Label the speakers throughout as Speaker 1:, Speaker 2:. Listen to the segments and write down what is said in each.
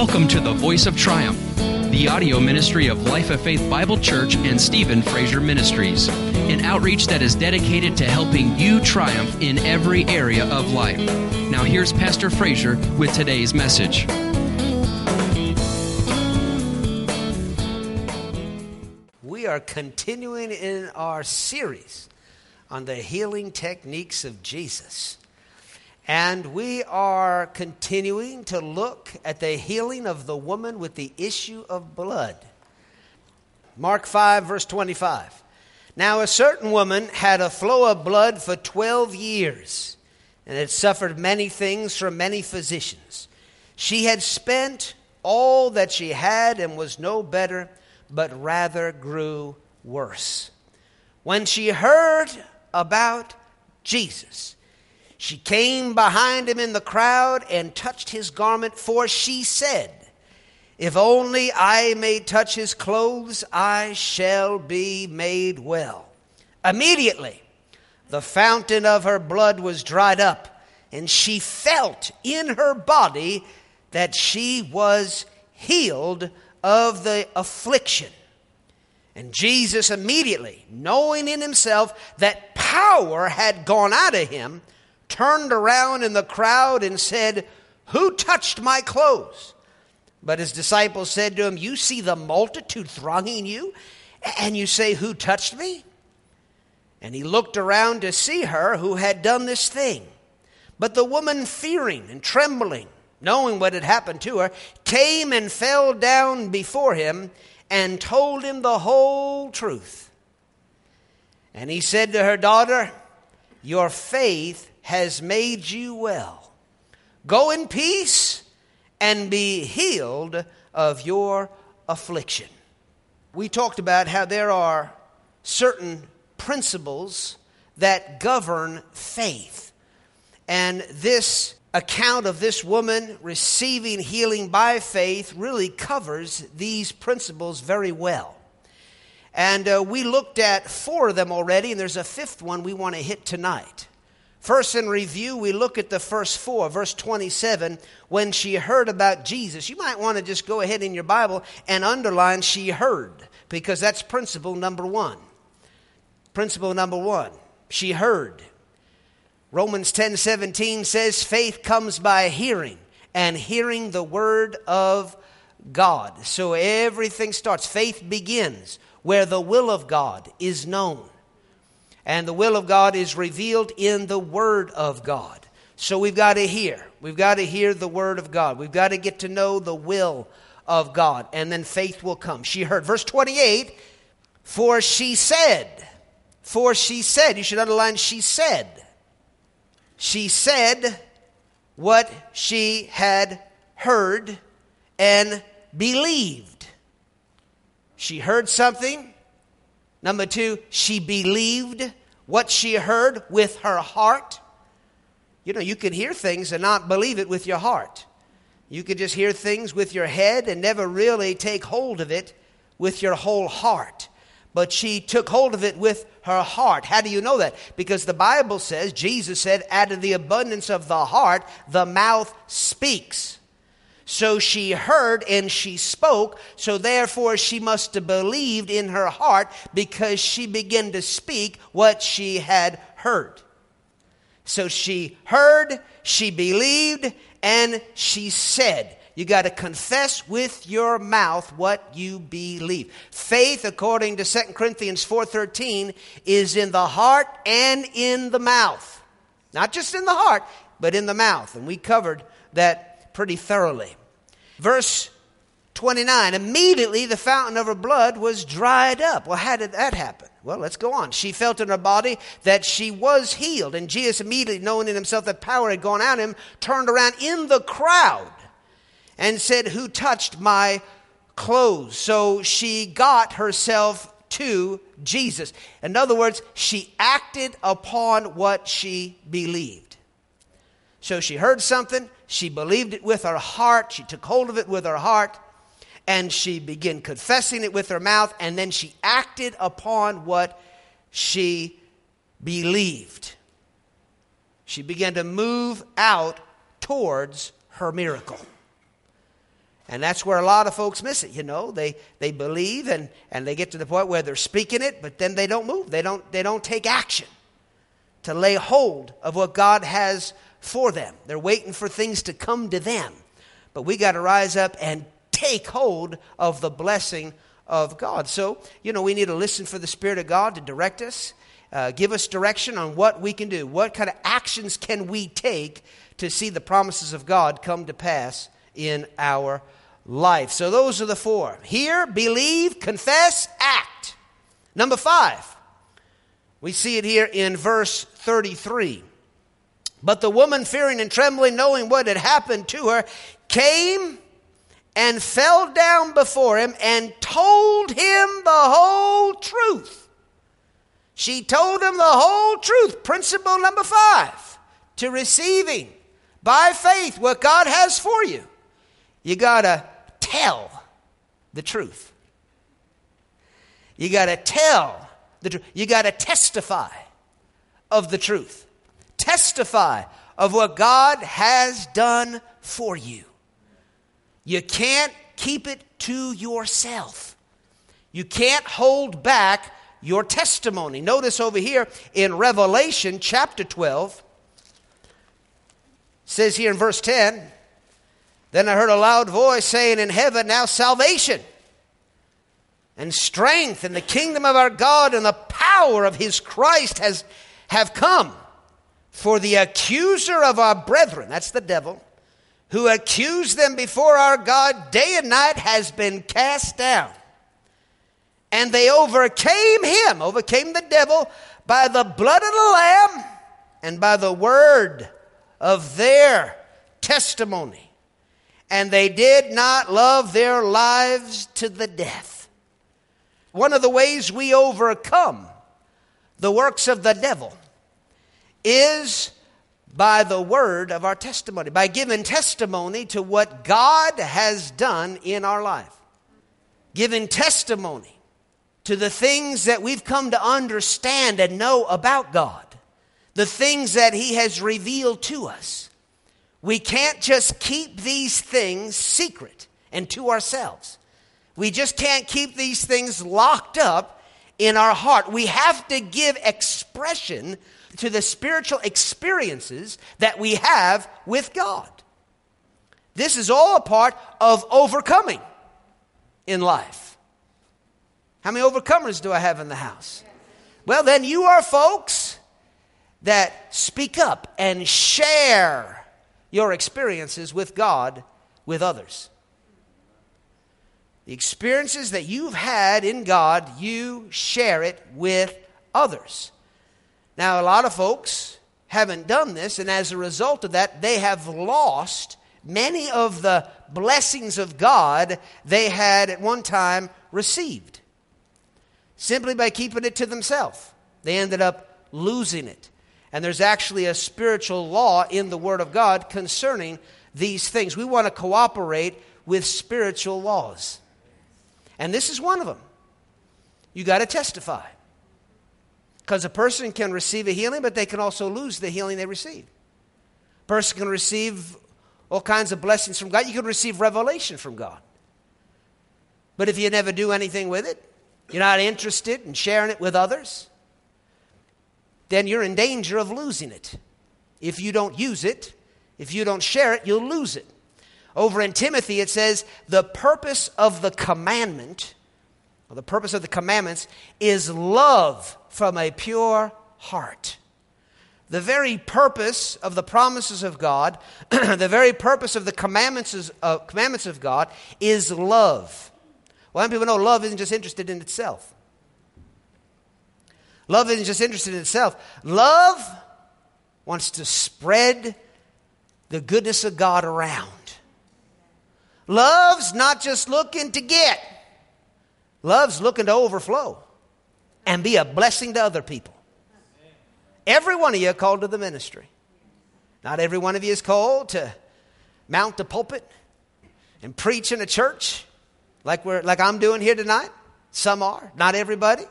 Speaker 1: Welcome to the Voice of Triumph, the audio ministry of Life of Faith Bible Church and Stephen Fraser Ministries, an outreach that is dedicated to helping you triumph in every area of life. Now here's Pastor Fraser with today's message.
Speaker 2: We are continuing in our series on the healing techniques of Jesus. And we are continuing to look at the healing of the woman with the issue of blood. Mark 5, verse 25. Now a certain woman had a flow of blood for 12 years, and had suffered many things from many physicians. She had spent all that she had and was no better, but rather grew worse. When she heard about Jesus, she came behind him in the crowd and touched his garment, for she said, "If only I may touch his clothes, I shall be made well." Immediately, the fountain of her blood was dried up, and she felt in her body that she was healed of the affliction. And Jesus immediately, knowing in himself that power had gone out of him, turned around in the crowd and said, "Who touched my clothes?" But his disciples said to him, "You see the multitude thronging you, and you say, 'Who touched me?'" And he looked around to see her who had done this thing. But the woman, fearing and trembling, knowing what had happened to her, came and fell down before him and told him the whole truth. And he said to her, "Daughter, your faith has made you well. Go in peace and be healed of your affliction." We talked about how there are certain principles that govern faith. And this account of this woman receiving healing by faith really covers these principles very well. And we looked at 4 of them already, and there's a 5th one we want to hit tonight. First, in review, we look at the first 4, verse 27, when she heard about Jesus. You might want to just go ahead in your Bible and underline "she heard," because that's principle number 1. Principle number 1, she heard. Romans 10:17 says, "Faith comes by hearing, and hearing the word of God." So everything starts. Faith begins where the will of God is known. And the will of God is revealed in the Word of God. So we've got to hear. We've got to hear the Word of God. We've got to get to know the will of God. And then faith will come. She heard. Verse 28, for she said, you should underline she said. She said what she had heard and believed. She heard something. Number 2, she believed what she heard with her heart. You know, you can hear things and not believe it with your heart. You could just hear things with your head and never really take hold of it with your whole heart. But she took hold of it with her heart. How do you know that? Because the Bible says, Jesus said, out of the abundance of the heart, the mouth speaks. So she heard and she spoke, so therefore she must have believed in her heart because she began to speak what she had heard. So she heard, she believed, and she said. You got to confess with your mouth what you believe. Faith, according to 2 Corinthians 4:13, is in the heart and in the mouth. Not just in the heart, but in the mouth. And we covered that pretty thoroughly. Verse 29, immediately the fountain of her blood was dried up. Well, how did that happen? Well, let's go on. She felt in her body that she was healed. And Jesus, immediately knowing in himself that power had gone out of him, turned around in the crowd and said, "Who touched my clothes?" So she got herself to Jesus. In other words, she acted upon what she believed. So she heard something, she believed it with her heart, she took hold of it with her heart, and she began confessing it with her mouth, and then she acted upon what she believed. She began to move out towards her miracle. And that's where a lot of folks miss it, They believe and they get to the point where they're speaking it, but then they don't move. They don't take action to lay hold of what God has for them. They're waiting for things to come to them. But we got to rise up and take hold of the blessing of God. So, we need to listen for the Spirit of God to direct us, give us direction on what we can do. What kind of actions can we take to see the promises of God come to pass in our life? So those are the 4. Hear, believe, confess, act. Number 5. We see it here in verse 33. But the woman, fearing and trembling, knowing what had happened to her, came and fell down before him and told him the whole truth. She told him the whole truth. Principle number 5, to receiving by faith what God has for you. You got to tell the truth. You got to tell the truth. You got to testify of the truth. Testify of what God has done for you. You can't keep it to yourself. You can't hold back your testimony. Notice over here in Revelation chapter 12, says here in verse 10, then I heard a loud voice saying in heaven, now salvation and strength and the kingdom of our God and the power of his Christ have come. For the accuser of our brethren, that's the devil, who accused them before our God day and night, has been cast down. And they overcame the devil, by the blood of the Lamb and by the word of their testimony. And they did not love their lives to the death. One of the ways we overcome the works of the devil is by the word of our testimony, by giving testimony to what God has done in our life. Giving testimony to the things that we've come to understand and know about God. The things that he has revealed to us. We can't just keep these things secret and to ourselves. We just can't keep these things locked up in our heart. We have to give expression to the spiritual experiences that we have with God. This is all a part of overcoming in life. How many overcomers do I have in the house? Well, then you are folks that speak up and share your experiences with God with others. The experiences that you've had in God, you share it with others. Now, a lot of folks haven't done this, and as a result of that, they have lost many of the blessings of God they had at one time received. Simply by keeping it to themselves. They ended up losing it. And there's actually a spiritual law in the Word of God concerning these things. We want to cooperate with spiritual laws. And this is one of them. You got to testify. Because a person can receive a healing, but they can also lose the healing they receive. A person can receive all kinds of blessings from God. You can receive revelation from God. But if you never do anything with it, you're not interested in sharing it with others, then you're in danger of losing it. If you don't use it, if you don't share it, you'll lose it. Over in Timothy, it says, the purpose of the commandment, or the purpose of the commandments, is love from a pure heart. The very purpose of the promises of God, the very purpose of the commandments of God is love. Well, people know love isn't just interested in itself. Love isn't just interested in itself. Love wants to spread the goodness of God around. Love's not just looking to get. Love's looking to overflow and be a blessing to other people. Every one of you are called to the ministry. Not every one of you is called to mount the pulpit and preach in a church like I'm doing here tonight. Some are, not everybody.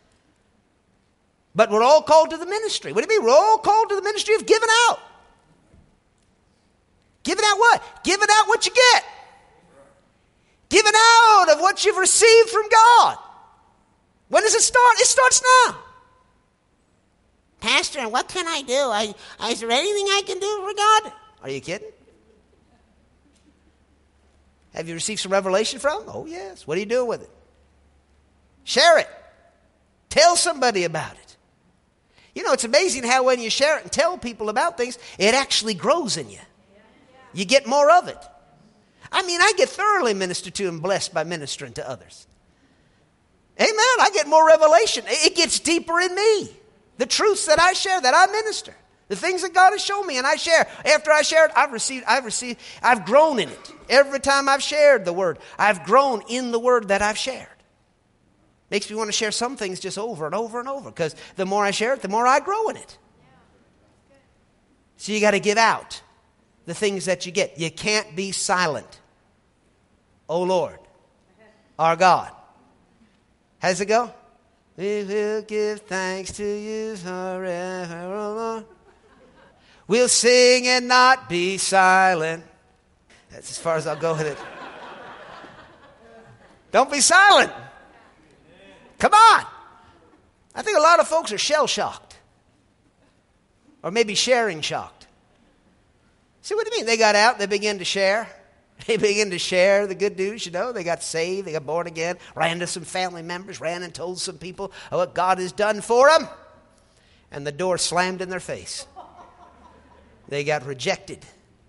Speaker 2: But we're all called to the ministry. What do you mean? We're all called to the ministry of giving out. Giving out what? Giving out what you get. Giving out of what you've received from God. When does it start? It starts now. Pastor, what can I do? Is there anything I can do for God? Are you kidding? Have you received some revelation from him? Oh, yes. What are you doing with it? Share it. Tell somebody about it. You know, it's amazing how when you share it and tell people about things, it actually grows in you. You get more of it. I mean, I get thoroughly ministered to and blessed by ministering to others. Amen. I get more revelation. It gets deeper in me. The truths that I share, that I minister. The things that God has shown me and I share. After I share it, I've grown in it. Every time I've shared the word, I've grown in the word that I've shared. Makes me want to share some things just over and over and over, because the more I share it, the more I grow in it. So you got to give out the things that you get. You can't be silent. O Lord, our God. How does it go? We will give thanks to you forever, O Lord. We'll sing and not be silent. That's as far as I'll go with it. Don't be silent. Come on. I think a lot of folks are shell-shocked. Or maybe sharing-shocked. See, what do you mean? They got out, they began to share. They began to share the good news, you know. They got saved, they got born again, ran to some family members, ran and told some people what God has done for them. And the door slammed in their face. They got rejected.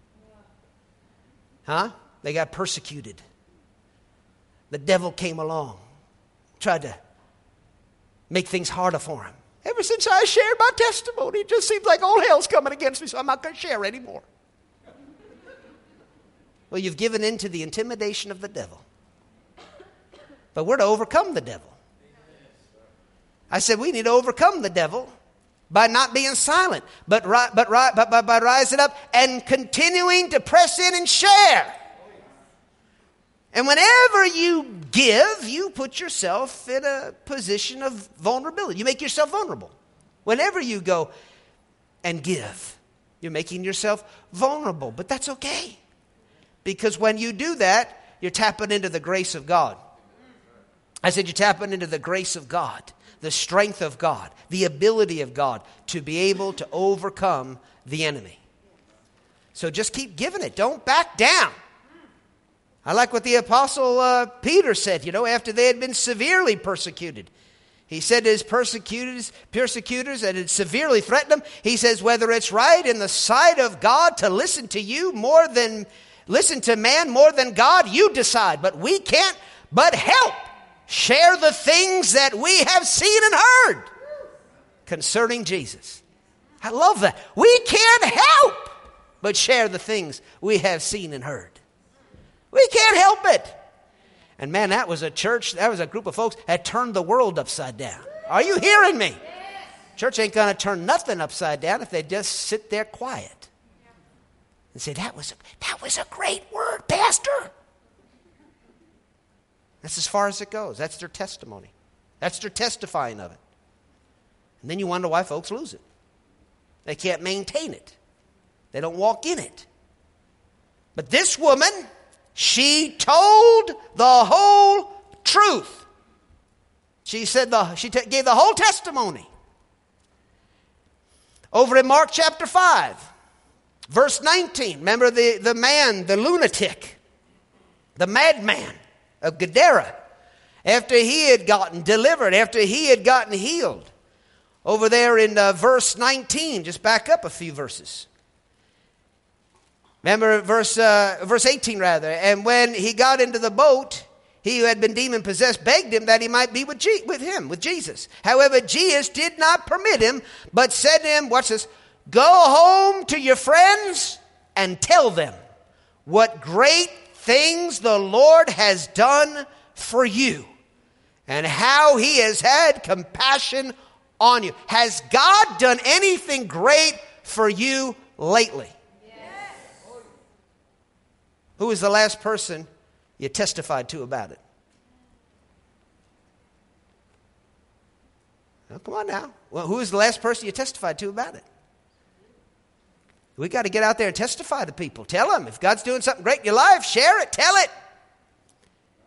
Speaker 2: They got persecuted. The devil came along, tried to make things harder for him. Ever since I shared my testimony, it just seems like all hell's coming against me, so I'm not going to share anymore. Well, you've given in to the intimidation of the devil. But we're to overcome the devil. I said we need to overcome the devil by not being silent, but by rising up and continuing to press in and share. And whenever you give, you put yourself in a position of vulnerability. You make yourself vulnerable. Whenever you go and give, you're making yourself vulnerable. But that's okay. Because when you do that, you're tapping into the grace of God. I said you're tapping into the grace of God, the strength of God, the ability of God to be able to overcome the enemy. So just keep giving it. Don't back down. I like what the Apostle Peter said, you know, after they had been severely persecuted. He said to his persecutors that had severely threatened him, he says, whether it's right in the sight of God to listen to you more than, listen to man more than God, you decide. But we can't but help share the things that we have seen and heard concerning Jesus. I love that. We can't help but share the things we have seen and heard. We can't help it. And man, that was a church, that was a group of folks that turned the world upside down. Are you hearing me? Yes. Church ain't going to turn nothing upside down if they just sit there quiet and say, that was a great word, Pastor. That's as far as it goes. That's their testimony. That's their testifying of it. And then you wonder why folks lose it. They can't maintain it. They don't walk in it. But this woman, she told the whole truth. She said gave the whole testimony. Over in Mark chapter 5, verse 19. Remember the man, the lunatic, the madman of Gadara. After he had gotten delivered, after he had gotten healed. Over there in verse 19, just back up a few verses. Remember verse 18 rather. And when he got into the boat, he who had been demon possessed begged him that he might be with Jesus. However, Jesus did not permit him, but said to him, watch this, go home to your friends and tell them what great things the Lord has done for you and how he has had compassion on you. Has God done anything great for you lately? Who was the last person you testified to about it? Well, come on now. Well, who was the last person you testified to about it? We got to get out there and testify to people. Tell them if God's doing something great in your life, share it, tell it.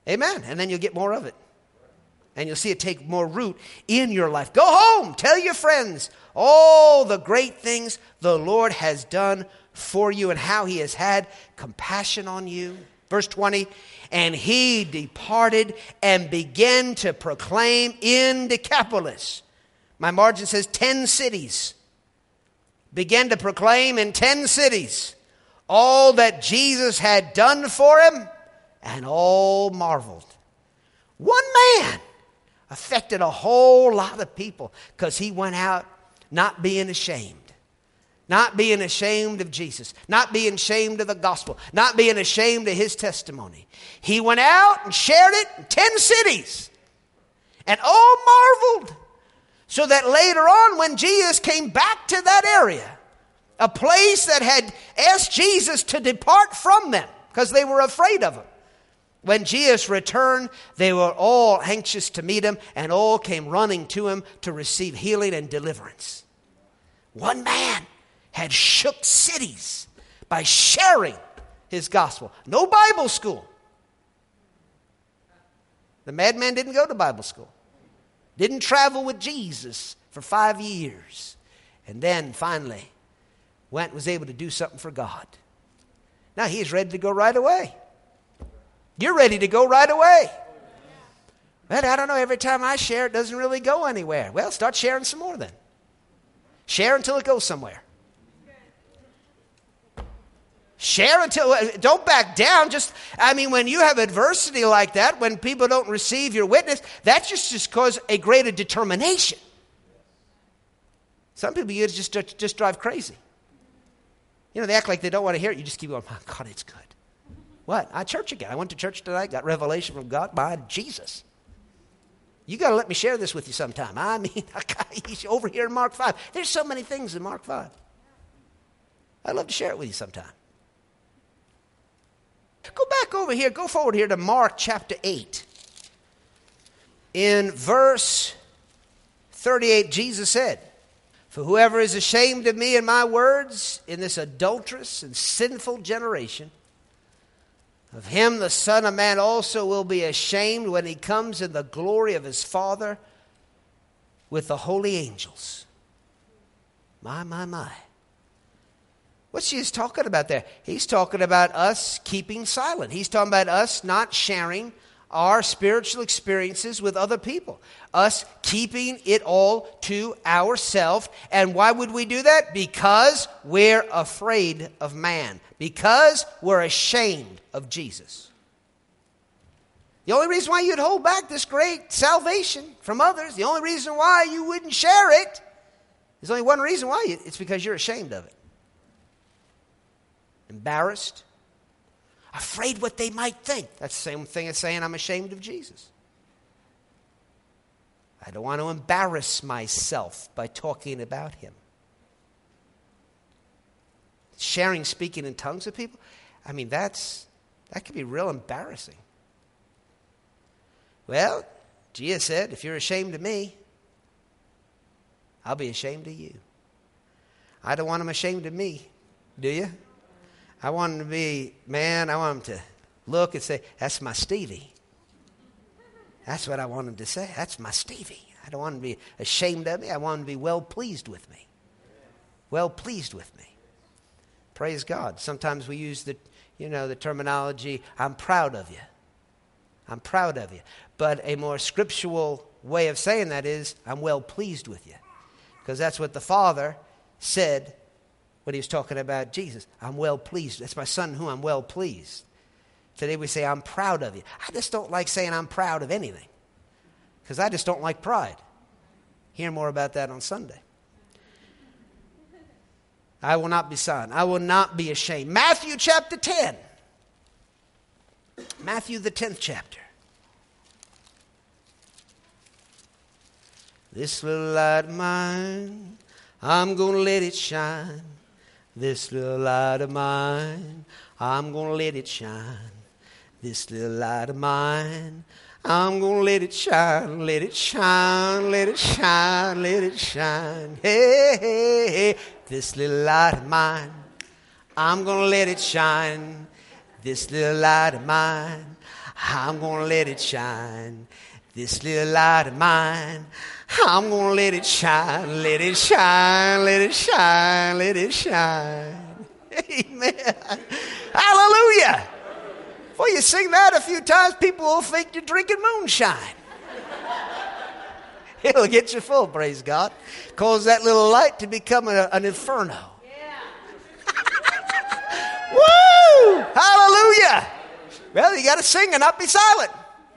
Speaker 2: Amen. And then you'll get more of it. And you'll see it take more root in your life. Go home. Tell your friends all the great things the Lord has done for you and how he has had compassion on you. Verse 20, and he departed and began to proclaim in Decapolis. My margin says 10 cities. Began to proclaim in 10 cities all that Jesus had done for him, and all marveled. One man affected a whole lot of people because he went out not being ashamed. Not being ashamed of Jesus. Not being ashamed of the gospel. Not being ashamed of his testimony. He went out and shared it in 10 cities. And all marveled. So that later on when Jesus came back to that area, a place that had asked Jesus to depart from them because they were afraid of him. When Jesus returned, they were all anxious to meet him and all came running to him to receive healing and deliverance. One man had shook cities by sharing his gospel. No Bible school. The madman didn't go to Bible school. Didn't travel with Jesus for 5 years. And then finally was able to do something for God. Now he's ready to go right away. You're ready to go right away. But I don't know, every time I share, it doesn't really go anywhere. Well, start sharing some more then. Share until it goes somewhere. Share until, don't back down. When you have adversity like that, when people don't receive your witness, that's just cause a greater determination. Some people, you just drive crazy. They act like they don't want to hear it. You just keep going, oh, God, it's good. What? Church again. I went to church tonight, got revelation from God by Jesus. You got to let me share this with you sometime. He's over here in Mark 5. There's so many things in Mark 5. I'd love to share it with you sometime. Go back over here. Go forward here to Mark chapter 8. In verse 38, Jesus said, for whoever is ashamed of me and my words in this adulterous and sinful generation, of him the Son of Man also will be ashamed when he comes in the glory of his Father with the holy angels. My. What's Jesus talking about there? He's talking about us keeping silent. He's talking about us not sharing our spiritual experiences with other people. Us keeping it all to ourselves. And why would we do that? Because we're afraid of man. Because we're ashamed of Jesus. The only reason why you'd hold back this great salvation from others, the only reason why you wouldn't share it, there's only one reason why. It's because you're ashamed of it. Embarrassed. Afraid what they might think. That's the same thing as saying I'm ashamed of Jesus. I don't want to embarrass myself by talking about him. Sharing, speaking in tongues with people, that could be real embarrassing. Well, Jesus said, if you're ashamed of me, I'll be ashamed of you. I don't want them ashamed of me, do you? I want them to be, I want them to look and say, that's my Stevie. That's what I want them to say. That's my Stevie. I don't want them to be ashamed of me. I want them to be well pleased with me. Well pleased with me. Praise God. Sometimes we use the terminology, I'm proud of you. I'm proud of you. But a more scriptural way of saying that is, I'm well pleased with you. Because that's what the Father said when he was talking about Jesus. I'm well pleased. That's my son whom I'm well pleased. Today we say, I'm proud of you. I just don't like saying I'm proud of anything. Because I just don't like pride. Hear more about that on Sunday. I will not be silent. I will not be ashamed. Matthew chapter 10. Matthew the 10th chapter. This little light of mine, I'm going to let it shine. This little light of mine, I'm going to let it shine. This little light of mine, I'm going to let it shine, let it shine, let it shine, let it shine. Hey, hey, hey. This little light of mine, I'm going to let it shine. This little light of mine, I'm going to let it shine. This little light of mine, I'm going to let it shine, let it shine, let it shine, let it shine. Amen. Hallelujah. Well, you sing that a few times, people will think you're drinking moonshine. It'll get you full, praise God. Cause that little light to become an inferno. Woo! Hallelujah. Well, you got to sing and not be silent.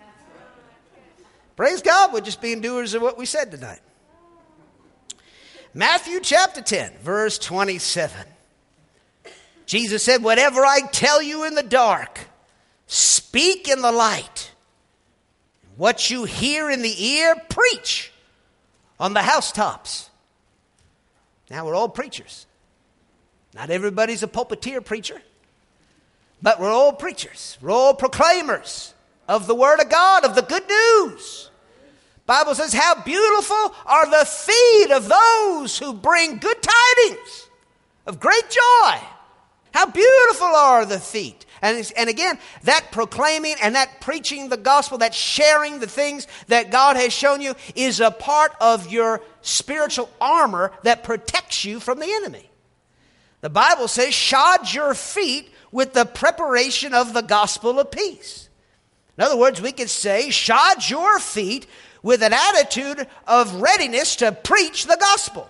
Speaker 2: Praise God, we're just being doers of what we said tonight. Matthew chapter 10, verse 27. Jesus said, whatever I tell you in the dark, speak in the light. What you hear in the ear, preach on the housetops. Now, we're all preachers. Not everybody's a pulpiteer preacher, but we're all preachers. We're all proclaimers of the Word of God, of the good news. Bible says, how beautiful are the feet of those who bring good tidings of great joy. How beautiful are the feet. And again, that proclaiming and that preaching the gospel, that sharing the things that God has shown you is a part of your spiritual armor that protects you from the enemy. The Bible says, shod your feet with the preparation of the gospel of peace. In other words, we could say, shod your feet with an attitude of readiness to preach the gospel.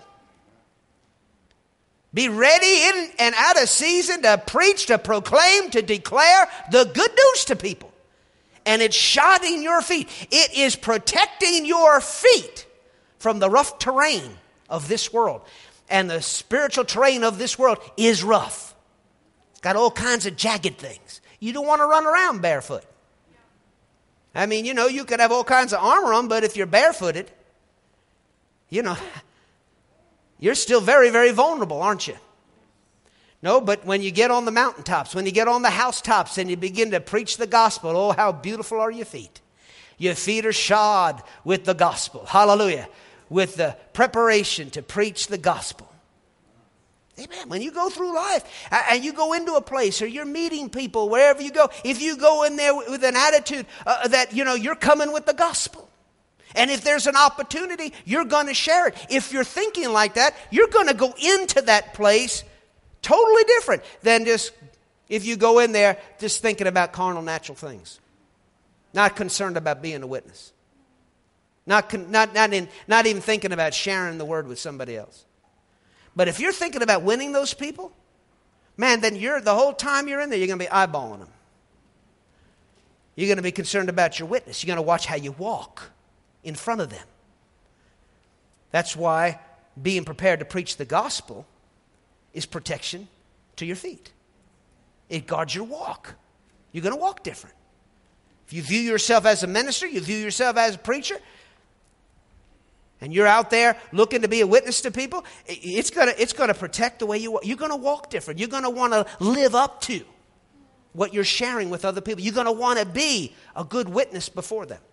Speaker 2: Be ready in and out of season to preach, to proclaim, to declare the good news to people. And it's shodding your feet. It is protecting your feet from the rough terrain of this world. And the spiritual terrain of this world is rough. It's got all kinds of jagged things. You don't want to run around barefoot. I mean, you know, you could have all kinds of armor on, but if you're barefooted, you know, you're still very, very vulnerable, aren't you? No, but when you get on the mountaintops, when you get on the housetops and you begin to preach the gospel, oh, how beautiful are your feet. Your feet are shod with the gospel. Hallelujah. With the preparation to preach the gospel. Amen. When you go through life and you go into a place or you're meeting people, wherever you go, if you go in there with an attitude that, you know, you're coming with the gospel. And if there's an opportunity, you're going to share it. If you're thinking like that, you're going to go into that place totally different than just if you go in there just thinking about carnal, natural things. Not concerned about being a witness. Not even thinking about sharing the word with somebody else. But if you're thinking about winning those people, man, then the whole time you're in there, you're going to be eyeballing them. You're going to be concerned about your witness. You're going to watch how you walk in front of them. That's why being prepared to preach the gospel is protection to your feet. It guards your walk. You're going to walk different. If you view yourself as a minister, you view yourself as a preacher, and you're out there looking to be a witness to people, it's going to protect the way you walk. You're going to walk different. You're going to want to live up to what you're sharing with other people. You're going to want to be a good witness before them.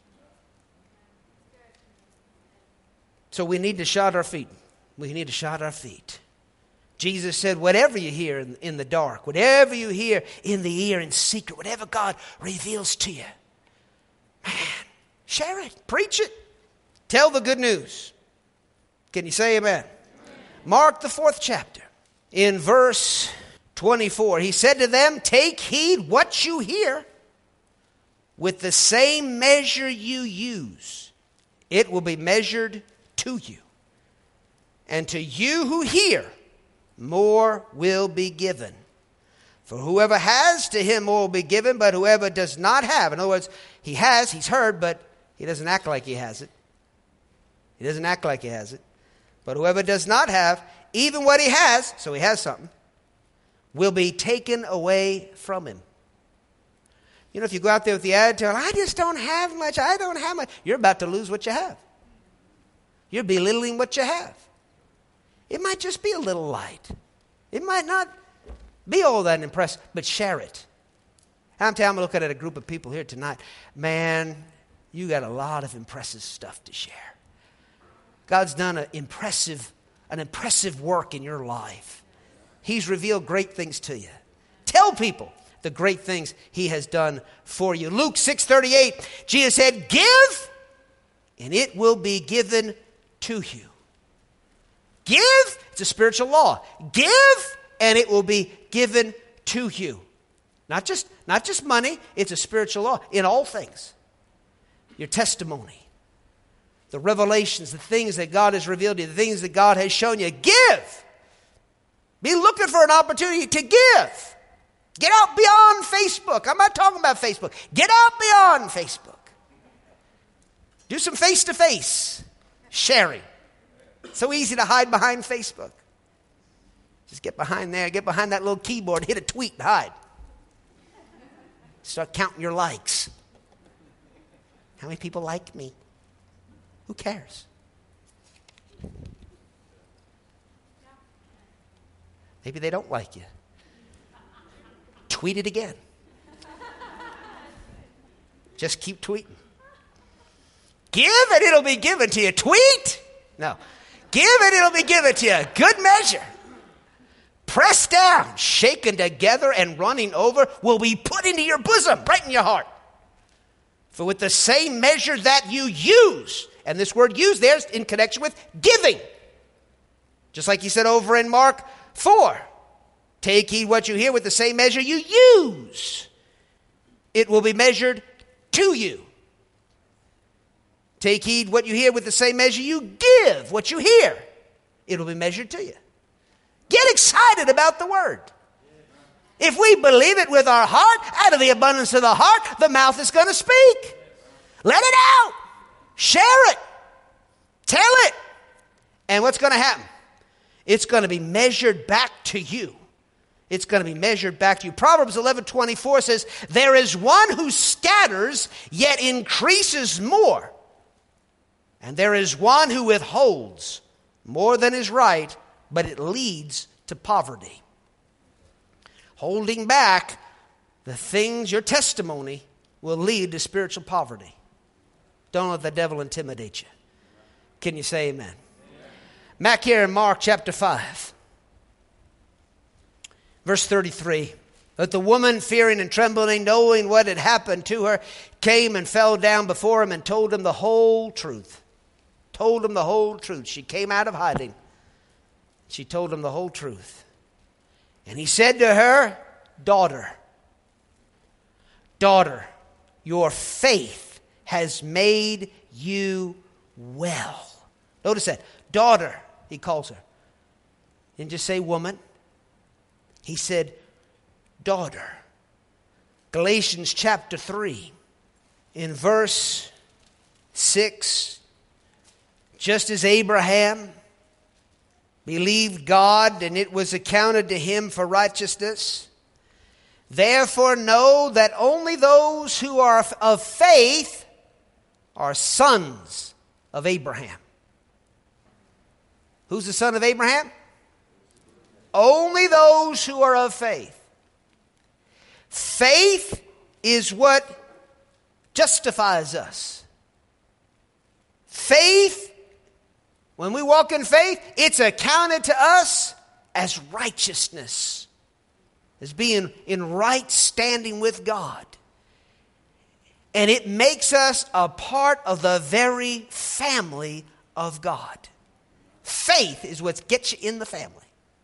Speaker 2: So we need to shod our feet. We need to shod our feet. Jesus said, whatever you hear in the dark, whatever you hear in the ear in secret, whatever God reveals to you, man, share it, preach it. Tell the good news. Can you say amen? Mark the 4th chapter. In verse 24, he said to them, take heed what you hear. With the same measure you use, it will be measured to you. And to you who hear, more will be given. For whoever has, to him more will be given, but whoever does not have, in other words, he has, he's heard, but he doesn't act like he has it. He doesn't act like he has it. But whoever does not have, even what he has, so he has something, will be taken away from him. You know, if you go out there with the attitude, I just don't have much, I don't have much, you're about to lose what you have. You're belittling what you have. It might just be a little light. It might not be all that impressive, but share it. I'm telling you, I'm going to look at a group of people here tonight. Man, you got a lot of impressive stuff to share. God's done an impressive work in your life. He's revealed great things to you. Tell people the great things he has done for you. Luke 6:38, Jesus said, give, and it will be given to you. Give, it's a spiritual law. Give, and it will be given to you. Not just money, it's a spiritual law in all things. Your testimony, the revelations, the things that God has revealed to you, the things that God has shown you. Give. Be looking for an opportunity to give. Get out beyond Facebook. I'm not talking about Facebook. Get out beyond Facebook. Do some face-to-face sharing. It's so easy to hide behind Facebook. Just get behind there, get behind that little keyboard, hit a tweet and hide. Start counting your likes. How many people like me? Who cares? Maybe they don't like you. Tweet it again. Just keep tweeting. Give and it'll be given to you. Tweet? No. Give and it'll be given to you. Good measure. Pressed down, shaken together, and running over will be put into your bosom, right in your heart. For with the same measure that you use, and this word use there is in connection with giving. Just like he said over in Mark 4. Take heed what you hear, with the same measure you use, it will be measured to you. Take heed what you hear, with the same measure you give what you hear, it will be measured to you. Get excited about the word. If we believe it with our heart, out of the abundance of the heart, the mouth is going to speak. Let it out. Share it. Tell it. And what's going to happen? It's going to be measured back to you. It's going to be measured back to you. Proverbs 11:24 says, there is one who scatters, yet increases more. And there is one who withholds more than is right, but it leads to poverty. Holding back the things, your testimony, will lead to spiritual poverty. Don't let the devil intimidate you. Can you say amen? Amen. Back here in Mark chapter 5. Verse 33. But the woman, fearing and trembling, knowing what had happened to her, came and fell down before him and told him the whole truth. Told him the whole truth. She came out of hiding. She told him the whole truth. And he said to her, daughter, your faith has made you well. Notice that. Daughter, he calls her. He didn't just say woman. He said, daughter. Galatians chapter 3, in verse 6, just as Abraham believed God, and it was accounted to him for righteousness. Therefore know that only those who are of faith are sons of Abraham. Who's the son of Abraham? Only those who are of faith. Faith is what justifies us. Faith, when we walk in faith, it's accounted to us as righteousness, as being in right standing with God. And it makes us a part of the very family of God. Faith is what gets you in the family.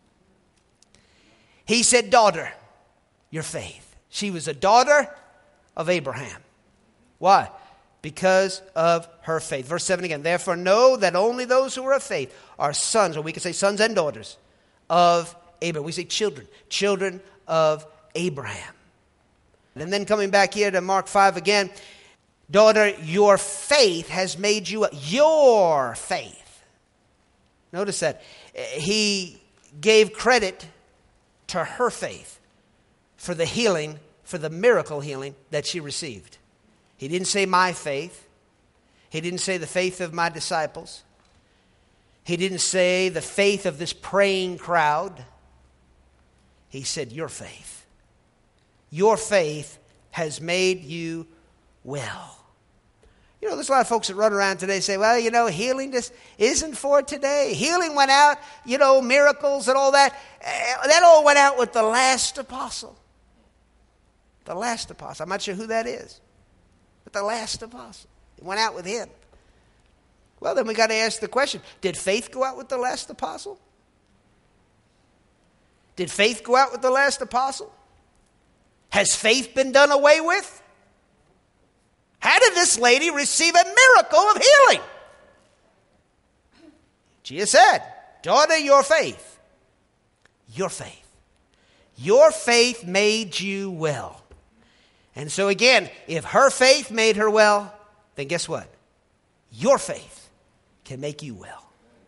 Speaker 2: He said, daughter, your faith. She was a daughter of Abraham. Why? Because of her faith. Verse 7 again. Therefore know that only those who are of faith are sons, or we could say sons and daughters, of Abraham. We say children of Abraham. And then coming back here to Mark 5 again. Daughter, your faith has made you your faith. Notice that. He gave credit to her faith for the healing, for the miracle healing that she received. He didn't say my faith. He didn't say the faith of my disciples. He didn't say the faith of this praying crowd. He said your faith. Your faith has made you well. You know, there's a lot of folks that run around today and say, well, you know, healing just isn't for today. Healing went out, you know, miracles and all that. That all went out with the last apostle. The last apostle. I'm not sure who that is. But the last apostle. He went out with him. Well, then we got to ask the question, did faith go out with the last apostle? Did faith go out with the last apostle? Has faith been done away with? How did this lady receive a miracle of healing? Jesus said, daughter, your faith made you well. And so again, if her faith made her well, then guess what? Your faith can make you well.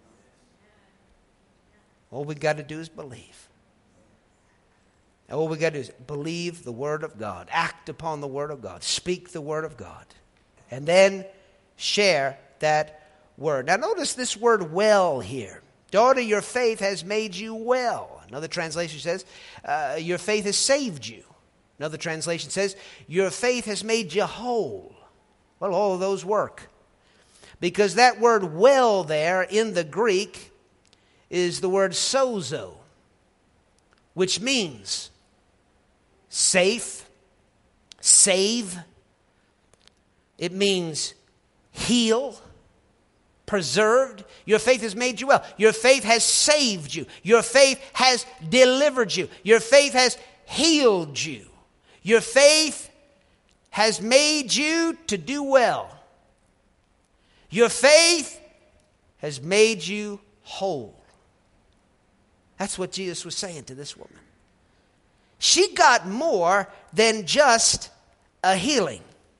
Speaker 2: All we got to do is believe. All we got to do is believe the Word of God, act upon the Word of God, speak the Word of God, and then share that Word. Now notice this word well here. Daughter, your faith has made you well. Another translation says, your faith has saved you. Another translation says, your faith has made you whole. Well, all of those work. Because that word well there in the Greek is the word sozo, which means safe, save. It means heal, preserved. Your faith has made you well. Your faith has saved you. Your faith has delivered you. Your faith has healed you. Your faith has made you to do well. Your faith has made you whole. That's what Jesus was saying to this woman. She got more than just a healing.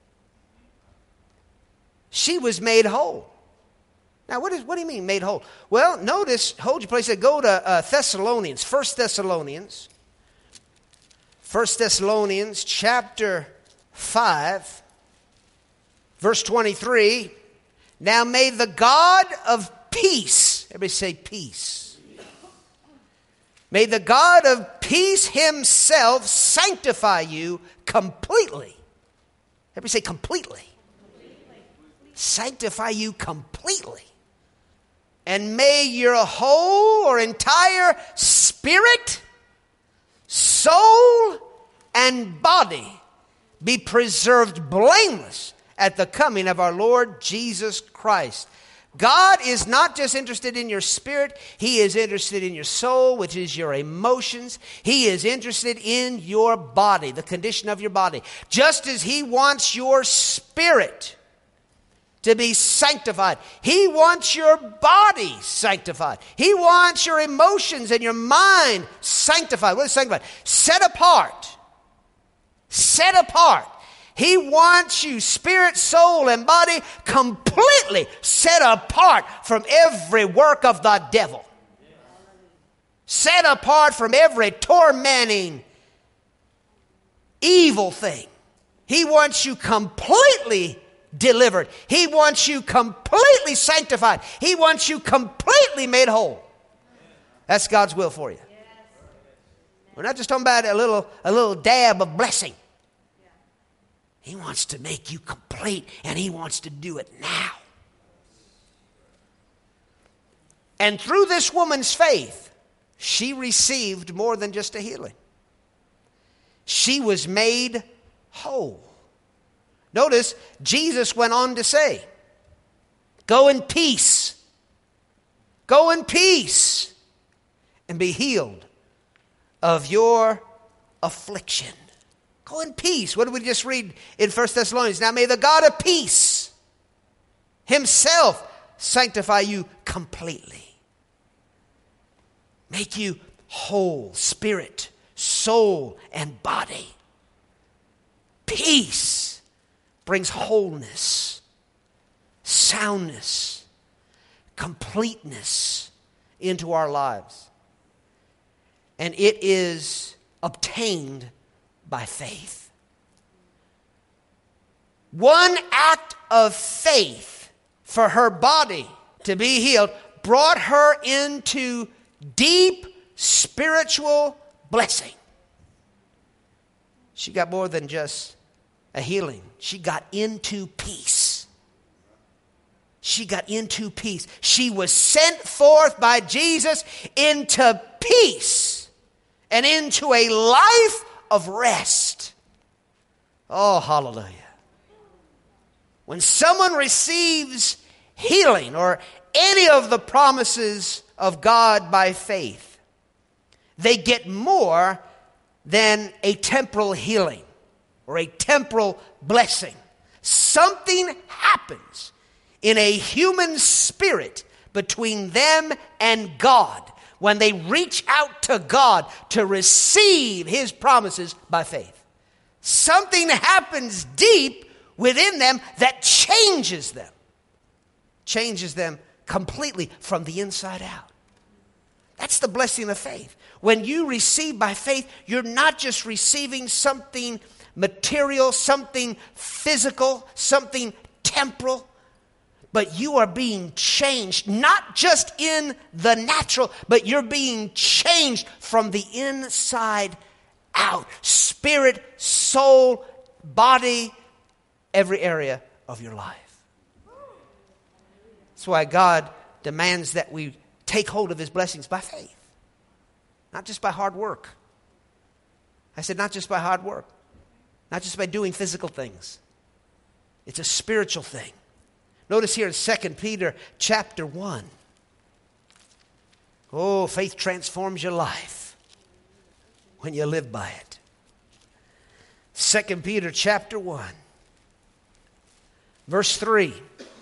Speaker 2: She was made whole. Now, what do you mean made whole? Well, notice, hold your place, go to Thessalonians, 1 Thessalonians. 1 Thessalonians chapter 5, verse 23. Now may the God of peace, everybody say peace. May the God of peace himself sanctify you completely. Everybody say completely. Sanctify you completely. And may your whole or entire spirit, soul, and body be preserved blameless at the coming of our Lord Jesus Christ. God is not just interested in your spirit. He is interested in your soul, which is your emotions. He is interested in your body, the condition of your body. Just as he wants your spirit to be sanctified, he wants your body sanctified. He wants your emotions and your mind sanctified. What is sanctified? Set apart. Set apart. He wants you, spirit, soul, and body, completely set apart from every work of the devil. Set apart from every tormenting, evil thing. He wants you completely delivered. He wants you completely sanctified. He wants you completely made whole. That's God's will for you. We're not just talking about a little dab of blessing. He wants to make you complete, and he wants to do it now. And through this woman's faith, she received more than just a healing. She was made whole. Notice, Jesus went on to say, go in peace. Go in peace and be healed of your affliction. Go in peace. What did we just read in 1 Thessalonians? Now may the God of peace himself sanctify you completely. Make you whole, spirit, soul, and body. Peace brings wholeness, soundness, completeness into our lives. And it is obtained by faith. One act of faith for her body to be healed brought her into deep spiritual blessing. She got more than just a healing. She got into peace. She got into peace. She was sent forth by Jesus into peace and into a life of rest. Oh, hallelujah. When someone receives healing or any of the promises of God by faith, they get more than a temporal healing or a temporal blessing. Something happens in a human spirit between them and God when they reach out to God to receive His promises by faith. Something happens deep within them that changes them completely from the inside out. That's the blessing of faith. When you receive by faith, you're not just receiving something material, something physical, something temporal, but you are being changed, not just in the natural, but you're being changed from the inside out. Spirit, soul, body, every area of your life. That's why God demands that we take hold of His blessings by faith, not just by hard work. I said not just by hard work, not just by doing physical things. It's a spiritual thing. Notice here in 2 Peter chapter 1. Oh, faith transforms your life when you live by it. 2 Peter chapter 1, verse 3.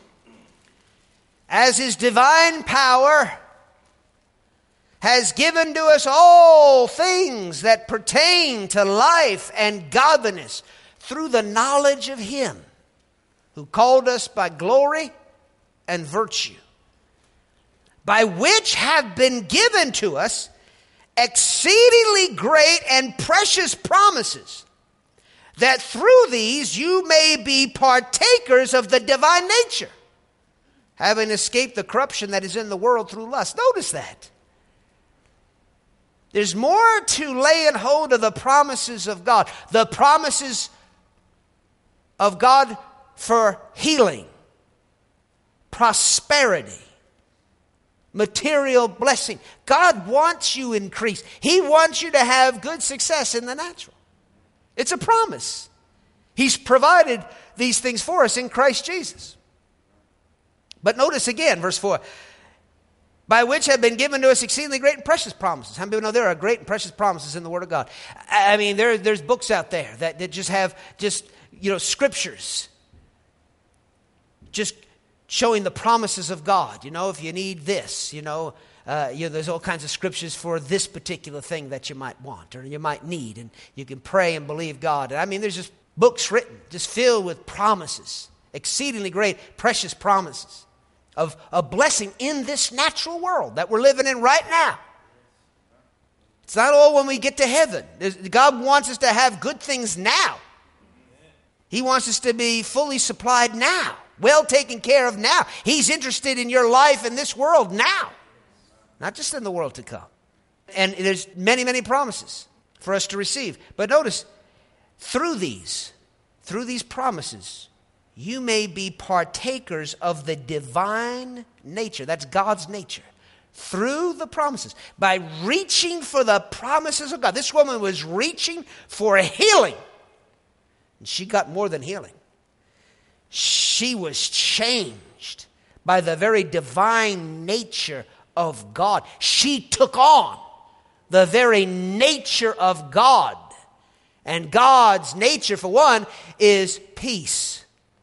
Speaker 2: As His divine power has given to us all things that pertain to life and godliness through the knowledge of Him who called us by glory and virtue, by which have been given to us exceedingly great and precious promises, that through these you may be partakers of the divine nature, having escaped the corruption that is in the world through lust. Notice that. There's more to laying hold of the promises of God. The promises of God for healing, prosperity, material blessing. God wants you increased. He wants you to have good success in the natural. It's a promise. He's provided these things for us in Christ Jesus. But notice again, verse 4. By which have been given to us exceedingly great and precious promises. How many people know there are great and precious promises in the Word of God? I mean, there's books out there that just have scriptures just showing the promises of God. If you need this, there's all kinds of scriptures for this particular thing that you might want or you might need, and you can pray and believe God. I mean, there's just books written, just filled with promises, exceedingly great, precious promises of a blessing in this natural world that we're living in right now. It's not all when we get to heaven. God wants us to have good things now. He wants us to be fully supplied now, well taken care of now. He's interested in your life in this world now, not just in the world to come. And there's many, many promises for us to receive. But notice, through these promises, you may be partakers of the divine nature. That's God's nature. Through the promises. By reaching for the promises of God. This woman was reaching for healing. And she got more than healing. She was changed by the very divine nature of God. She took on the very nature of God. And God's nature, for one, is peace.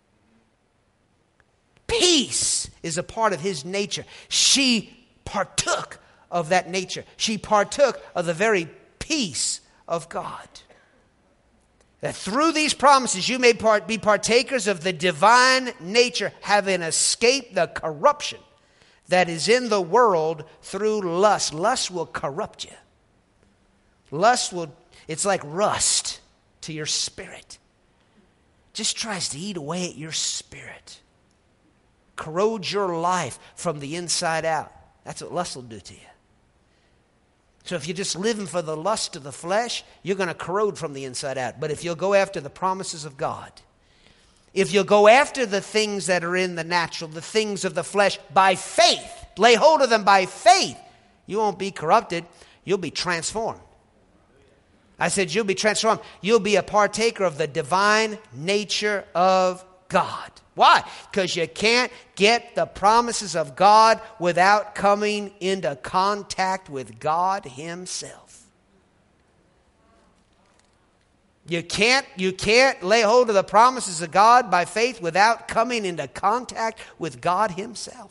Speaker 2: Peace is a part of His nature. She partook of that nature. She partook of the very peace of God. That through these promises you may be partakers of the divine nature, having escaped the corruption that is in the world through lust. Lust will corrupt you. It's like rust to your spirit. Just tries to eat away at your spirit. Corrodes your life from the inside out. That's what lust will do to you. So if you're just living for the lust of the flesh, you're going to corrode from the inside out. But if you'll go after the promises of God, if you'll go after the things that are in the natural, the things of the flesh, by faith, lay hold of them by faith, you won't be corrupted. You'll be transformed. I said, you'll be transformed. You'll be a partaker of the divine nature of God. Why? Because you can't get the promises of God without coming into contact with God Himself. You can't lay hold of the promises of God by faith without coming into contact with God Himself.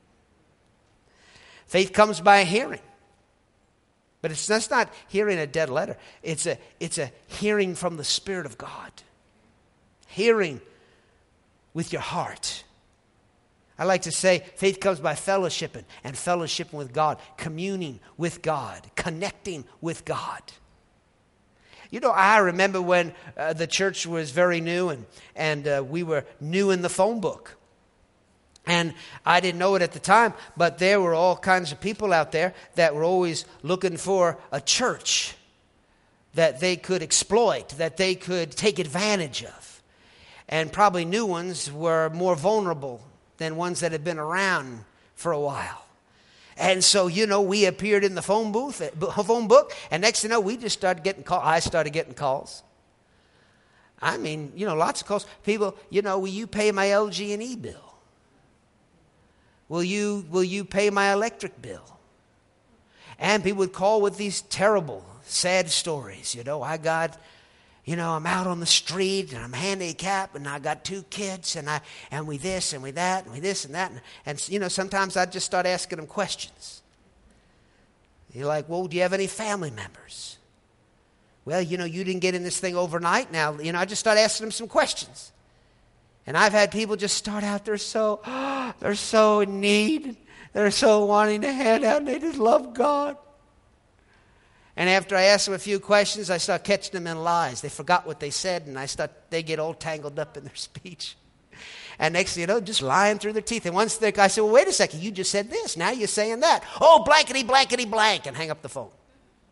Speaker 2: Faith comes by hearing. But that's not hearing a dead letter. It's a hearing from the Spirit of God. Hearing with your heart. I like to say faith comes by fellowshipping and fellowshipping with God, communing with God, connecting with God. You know, I remember when the church was very new and we were new in the phone book. And I didn't know it at the time, but there were all kinds of people out there that were always looking for a church that they could exploit, that they could take advantage of. And probably new ones were more vulnerable than ones that had been around for a while. And so, you know, we appeared in the phone book, and next thing you know, we just started getting calls. I started getting calls. I mean, you know, lots of calls. People, you know, will you pay my LG&E bill? Will you pay my electric bill? And people would call with these terrible, sad stories. You know, I'm out on the street and I'm handicapped and I got 2 kids and we this and we that and we this and that. And you know, sometimes I'd just start asking them questions. You're like, well, do you have any family members? Well, you know, you didn't get in this thing overnight. Now, you know, I just start asking them some questions. And I've had people just start out, they're so in need. They're so wanting to hand out, and they just love God. And after I ask them a few questions, I start catching them in lies. They forgot what they said, and they get all tangled up in their speech. And next thing you know, just lying through their teeth. And once I say, well, wait a second, you just said this. Now you're saying that. Oh, blankety, blankety, blank, and hang up the phone.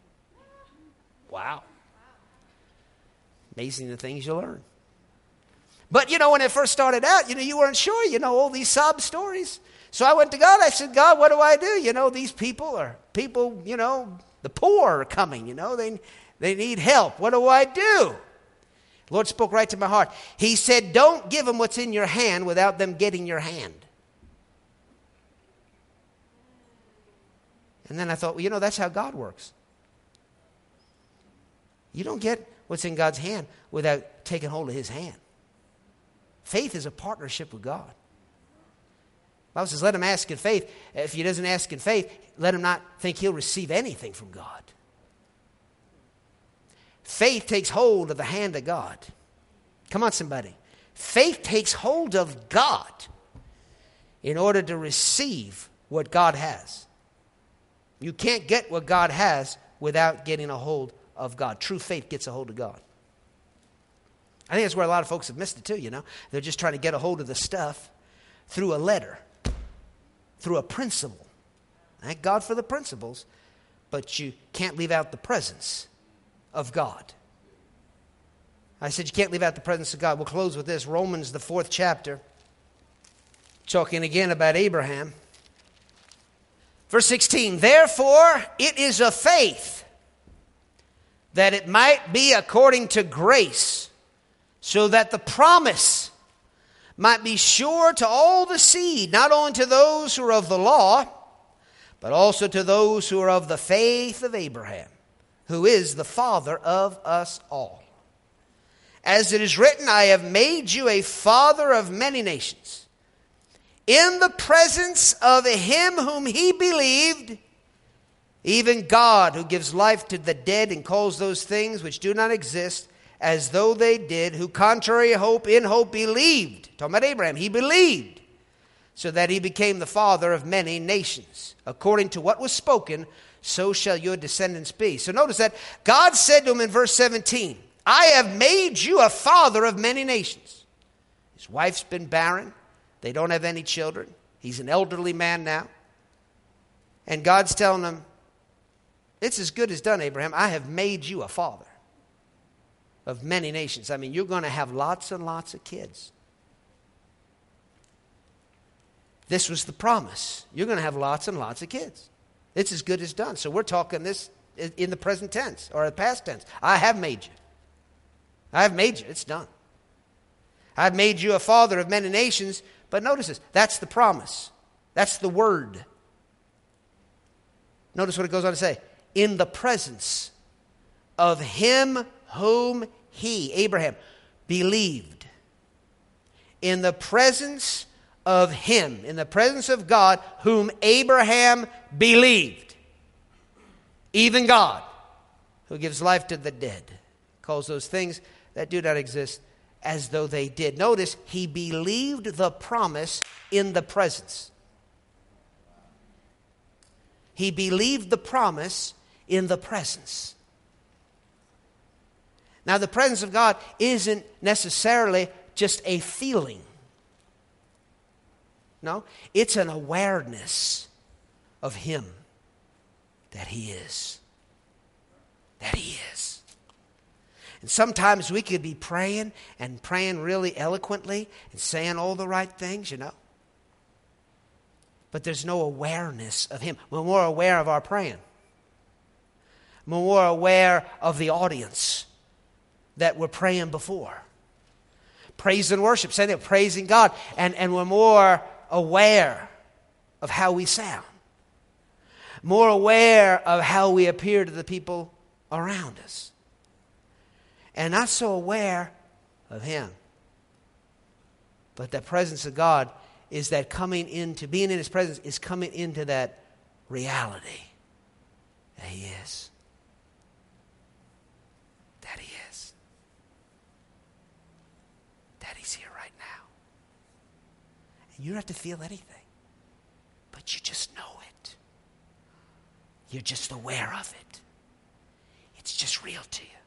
Speaker 2: Wow. Amazing the things you learn. But, you know, when it first started out, you know, you weren't sure, you know, all these sob stories. So I went to God. I said, God, what do I do? You know, these people, you know, the poor are coming, you know. They need help. What do I do? The Lord spoke right to my heart. He said, don't give them what's in your hand without them getting your hand. And then I thought, well, you know, that's how God works. You don't get what's in God's hand without taking hold of His hand. Faith is a partnership with God. The Bible says, let him ask in faith. If he doesn't ask in faith, let him not think he'll receive anything from God. Faith takes hold of the hand of God. Come on, somebody. Faith takes hold of God in order to receive what God has. You can't get what God has without getting a hold of God. True faith gets a hold of God. I think that's where a lot of folks have missed it too, you know. They're just trying to get a hold of the stuff through a letter, through a principle. Thank God for the principles, but you can't leave out the presence of God. I said you can't leave out the presence of God. We'll close with this. Romans, the 4th chapter, talking again about Abraham. Verse 16, therefore it is of faith that it might be according to grace, so that the promise might be sure to all the seed, not only to those who are of the law, but also to those who are of the faith of Abraham, who is the father of us all. As it is written, I have made you a father of many nations, in the presence of him whom he believed, even God, who gives life to the dead and calls those things which do not exist as though they did, who contrary hope in hope believed. Talking about Abraham, he believed, so that he became the father of many nations. According to what was spoken, so shall your descendants be. So notice that God said to him in verse 17, I have made you a father of many nations. His wife's been barren. They don't have any children. He's an elderly man now. And God's telling him, it's as good as done, Abraham. I have made you a father of many nations. I mean, you're going to have lots and lots of kids. This was the promise. You're going to have lots and lots of kids. It's as good as done. So we're talking this in the present tense or the past tense. I have made you. I have made you. It's done. I've made you a father of many nations. But notice this. That's the promise. That's the word. Notice what it goes on to say. In the presence of him whom he, Abraham, believed. In the presence of him, in the presence of God, whom Abraham believed. Even God, who gives life to the dead, calls those things that do not exist as though they did. Notice, he believed the promise in the presence. He believed the promise in the presence. Now, the presence of God isn't necessarily just a feeling. No, it's an awareness of him, that he is. That he is. And sometimes we could be praying and praying really eloquently and saying all the right things, you know. But there's no awareness of him. We're more aware of our praying. We're more aware of the audience that we're praying before. Praise and worship, saying that, praising God. And we're more aware of how we sound. More aware of how we appear to the people around us. And not so aware of him. But the presence of God is that coming into, being in his presence is coming into that reality that he is. That he is. That he's here right now. And you don't have to feel anything. But you just know it. You're just aware of it. It's just real to you.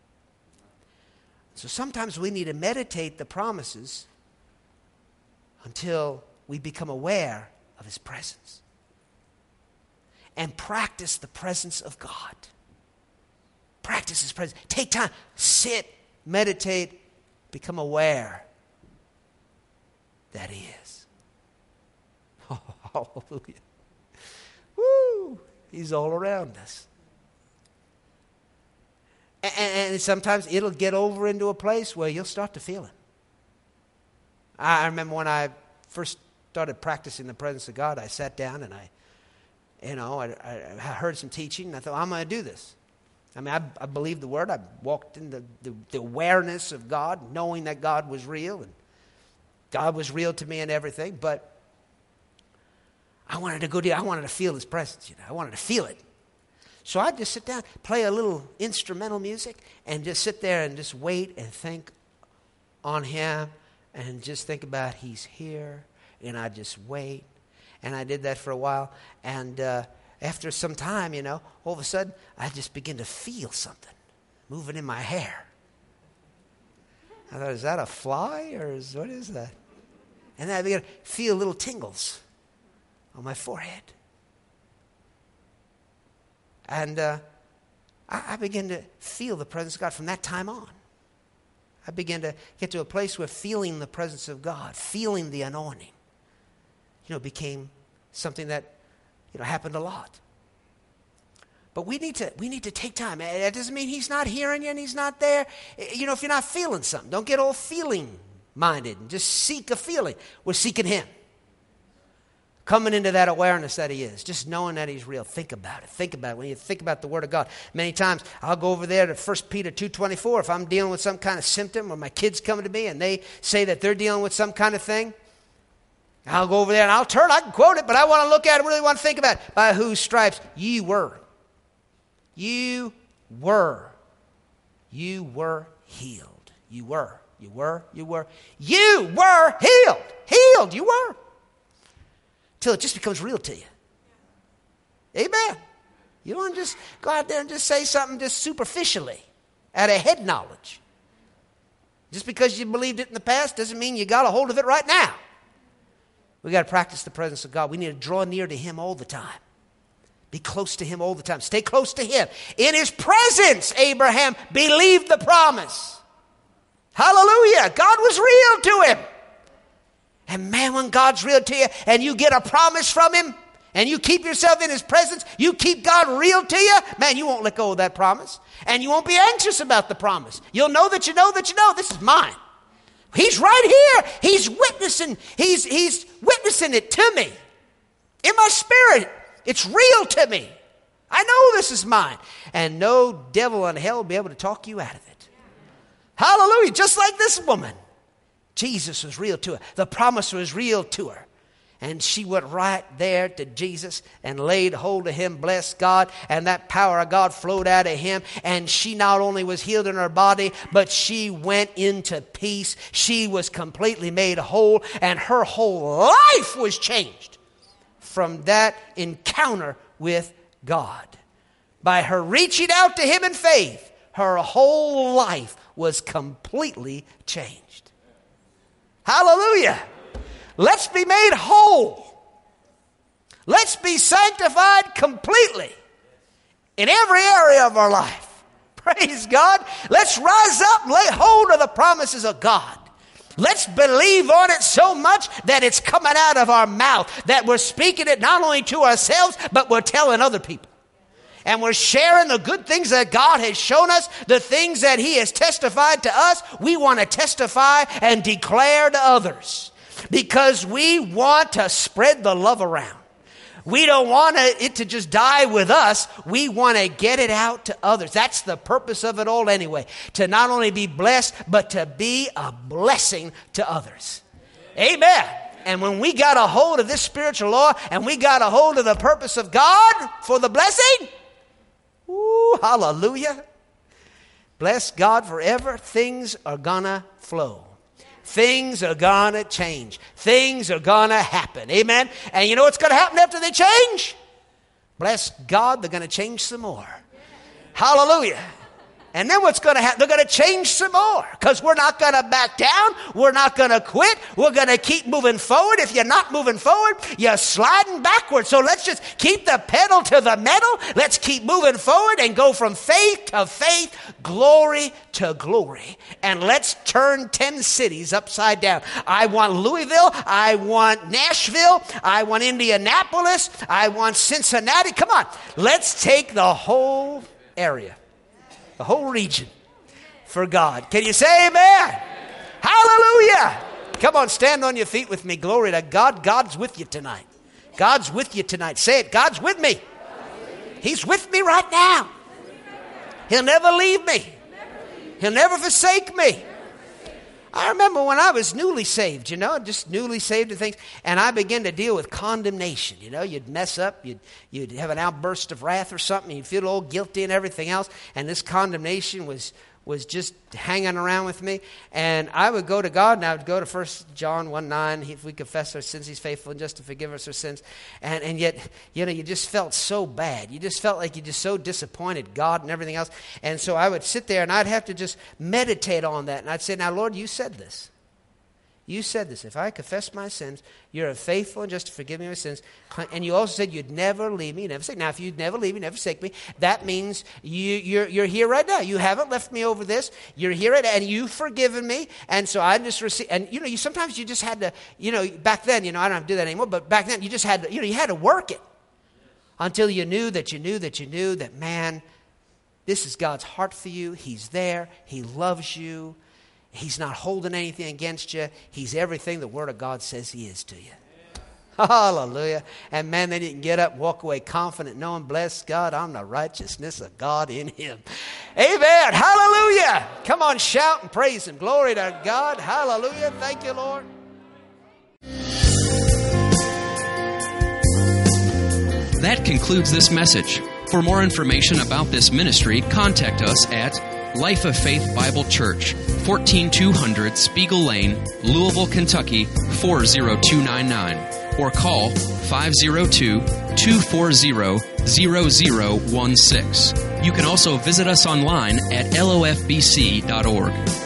Speaker 2: So sometimes we need to meditate the promises until we become aware of his presence. And practice the presence of God. Practice his presence. Take time. Sit. Meditate. Become aware that he is. Oh, hallelujah. Woo! He's all around us. And sometimes it'll get over into a place where you'll start to feel it. I remember when I first started practicing the presence of God, I sat down and I heard some teaching, and I thought, I'm going to do this. I mean, I believed the word. I walked in the awareness of God, knowing that God was real, and God was real to me and everything, but I wanted to go deep. I wanted to feel his presence. I wanted to feel it. So I'd just sit down, play a little instrumental music, and just sit there and just wait and think on him and just think about he's here. And I'd just wait. And I did that for a while. And after some time, all of a sudden, I just begin to feel something moving in my hair. I thought, is that a fly or what is that? And then I began to feel little tingles on my forehead. And I began to feel the presence of God from that time on. I began to get to a place where feeling the presence of God, feeling the anointing, became something that, happened a lot. But we need to take time. That doesn't mean he's not hearing you and he's not there. If you're not feeling something, don't get all feeling minded and just seek a feeling. We're seeking him. Coming into that awareness that he is. Just knowing that he's real. Think about it. Think about it. When you think about the word of God. Many times I'll go over there to 1 Peter 2:24. If I'm dealing with some kind of symptom or my kids coming to me and they say that they're dealing with some kind of thing, I'll go over there and I can quote it, but I want to look at it, really want to think about it. By whose stripes you were. You were. You were healed. You were. You were. You were. You were healed. Healed. You were. Till it just becomes real to you. Amen. You don't just go out there and just say something just superficially, out of head knowledge. Just because you believed it in the past doesn't mean you got a hold of it right now. We got to practice the presence of God. We need to draw near to him all the time. Be close to him all the time. Stay close to him. In his presence, Abraham believed the promise. Hallelujah. God was real to him. And man, when God's real to you and you get a promise from him and you keep yourself in his presence, you keep God real to you, man, you won't let go of that promise. And you won't be anxious about the promise. You'll know that you know that you know this is mine. He's right here. He's witnessing. He's witnessing it to me. In my spirit, it's real to me. I know this is mine. And no devil in hell will be able to talk you out of it. Hallelujah. Just like this woman. Jesus was real to her. The promise was real to her. And she went right there to Jesus and laid hold of him, bless God, and that power of God flowed out of him. And she not only was healed in her body, but she went into peace. She was completely made whole, and her whole life was changed from that encounter with God. By her reaching out to him in faith, her whole life was completely changed. Hallelujah. Let's be made whole. Let's be sanctified completely in every area of our life. Praise God. Let's rise up and lay hold of the promises of God. Let's believe on it so much that it's coming out of our mouth, that we're speaking it not only to ourselves, but we're telling other people. And we're sharing the good things that God has shown us, the things that he has testified to us. We want to testify and declare to others. Because we want to spread the love around. We don't want it to just die with us. We want to get it out to others. That's the purpose of it all anyway. To not only be blessed, but to be a blessing to others. Amen. And when we got a hold of this spiritual law and we got a hold of the purpose of God for the blessing, ooh, hallelujah. Bless God forever. Things are gonna flow. Things are going to change. Things are going to happen. Amen. And you know what's going to happen after they change? Bless God, they're going to change some more. Hallelujah. And then what's going to happen? They're going to change some more, because we're not going to back down. We're not going to quit. We're going to keep moving forward. If you're not moving forward, you're sliding backwards. So let's just keep the pedal to the metal. Let's keep moving forward and go from faith to faith, glory to glory. And let's turn 10 cities upside down. I want Louisville. I want Nashville. I want Indianapolis. I want Cincinnati. Come on. Let's take the whole area. The whole region for God. Can you say amen? Amen? Hallelujah. Come on, stand on your feet with me. Glory to God. God's with you tonight. God's with you tonight. Say it. God's with me. He's with me right now. He'll never leave me. He'll never forsake me. I remember when I was newly saved, just newly saved and things, and I began to deal with condemnation. You'd mess up, you'd have an outburst of wrath or something, you'd feel all guilty and everything else, and this condemnation was just hanging around with me. And I would go to God, and I would go to 1 John 1:9. If we confess our sins, he's faithful and just to forgive us our sins. And yet, you just felt so bad. You just felt like you just so disappointed God and everything else. And so I would sit there, and I'd have to just meditate on that. And I'd say, now, Lord, you said this. You said this. If I confess my sins, you're faithful and just to forgive me my sins. And you also said you'd never leave me, never forsake. Now, if you'd never leave me, never forsake me, that means you're here right now. You haven't left me over this. You're here right now, and you've forgiven me. And so I just receive. And you sometimes you just had to, back then, I don't have to do that anymore. But back then, you just had to, you had to work it until you knew that, man, this is God's heart for you. He's there. He loves you. He's not holding anything against you. He's everything the Word of God says he is to you. Hallelujah. And man, then you can get up, walk away confident, knowing, bless God, I'm the righteousness of God in him. Amen. Hallelujah. Come on, shout and praise him. Glory to God. Hallelujah. Thank you, Lord.
Speaker 1: That concludes this message. For more information about this ministry, contact us at Life of Faith Bible Church, 14200 Spiegel Lane, Louisville, Kentucky, 40299, or call 502-240-0016. You can also visit us online at lofbc.org.